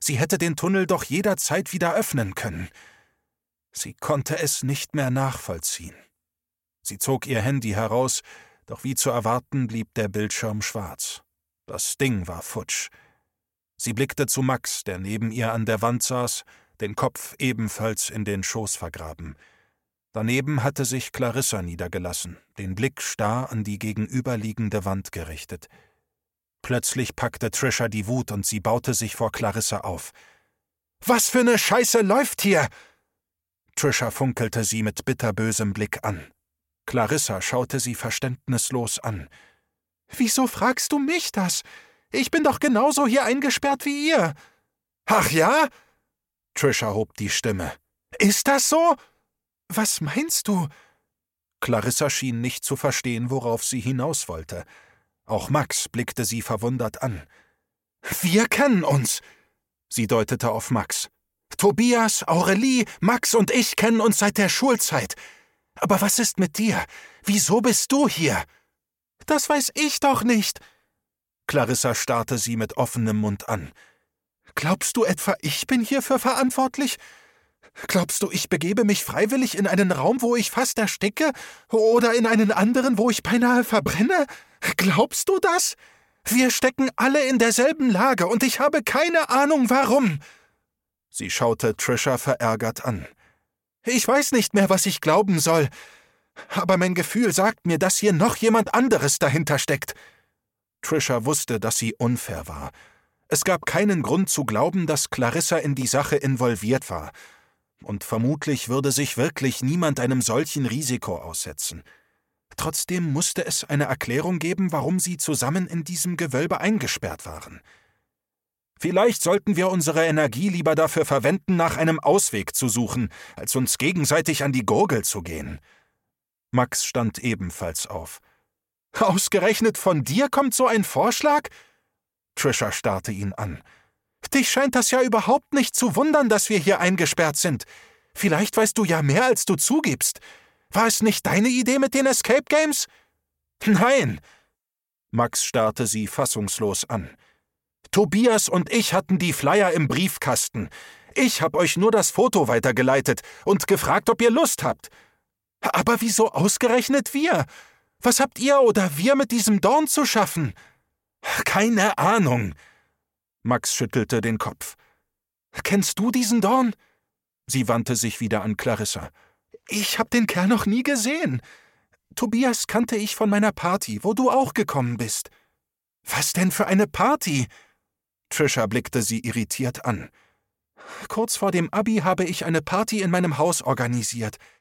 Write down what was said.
Sie hätte den Tunnel doch jederzeit wieder öffnen können. Sie konnte es nicht mehr nachvollziehen. Sie zog ihr Handy heraus, doch wie zu erwarten blieb der Bildschirm schwarz. Das Ding war futsch. Sie blickte zu Max, der neben ihr an der Wand saß, den Kopf ebenfalls in den Schoß vergraben. Daneben hatte sich Clarissa niedergelassen, den Blick starr an die gegenüberliegende Wand gerichtet. Plötzlich packte Trisha die Wut und sie baute sich vor Clarissa auf. »Was für eine Scheiße läuft hier?« Trisha funkelte sie mit bitterbösem Blick an. Clarissa schaute sie verständnislos an. »Wieso fragst du mich das? Ich bin doch genauso hier eingesperrt wie ihr.« »Ach ja?« Trisha hob die Stimme. »Ist das so?« »Was meinst du?« Clarissa schien nicht zu verstehen, worauf sie hinaus wollte. Auch Max blickte sie verwundert an. »Wir kennen uns!« Sie deutete auf Max. »Tobias, Aurelie, Max und ich kennen uns seit der Schulzeit. Aber was ist mit dir? Wieso bist du hier?« »Das weiß ich doch nicht!« Clarissa starrte sie mit offenem Mund an. »Glaubst du etwa, ich bin hierfür verantwortlich? Glaubst du, ich begebe mich freiwillig in einen Raum, wo ich fast ersticke? Oder in einen anderen, wo ich beinahe verbrenne? Glaubst du das? Wir stecken alle in derselben Lage und ich habe keine Ahnung, warum.« Sie schaute Trisha verärgert an. »Ich weiß nicht mehr, was ich glauben soll. Aber mein Gefühl sagt mir, dass hier noch jemand anderes dahinter steckt.« Trisha wusste, dass sie unfair war. Es gab keinen Grund zu glauben, dass Clarissa in die Sache involviert war. Und vermutlich würde sich wirklich niemand einem solchen Risiko aussetzen. Trotzdem musste es eine Erklärung geben, warum sie zusammen in diesem Gewölbe eingesperrt waren. »Vielleicht sollten wir unsere Energie lieber dafür verwenden, nach einem Ausweg zu suchen, als uns gegenseitig an die Gurgel zu gehen.« Max stand ebenfalls auf. »Ausgerechnet von dir kommt so ein Vorschlag?« Trisha starrte ihn an. »Dich scheint das ja überhaupt nicht zu wundern, dass wir hier eingesperrt sind. Vielleicht weißt du ja mehr, als du zugibst. War es nicht deine Idee mit den Escape Games?« »Nein!« Max starrte sie fassungslos an. »Tobias und ich hatten die Flyer im Briefkasten. Ich habe euch nur das Foto weitergeleitet und gefragt, ob ihr Lust habt.« »Aber wieso ausgerechnet wir? Was habt ihr oder wir mit diesem Dorn zu schaffen?« »Keine Ahnung.« Max schüttelte den Kopf. »Kennst du diesen Dorn?« Sie wandte sich wieder an Clarissa. »Ich hab den Kerl noch nie gesehen. Tobias kannte ich von meiner Party, wo du auch gekommen bist.« »Was denn für eine Party?« Trisha blickte sie irritiert an. »Kurz vor dem Abi habe ich eine Party in meinem Haus organisiert.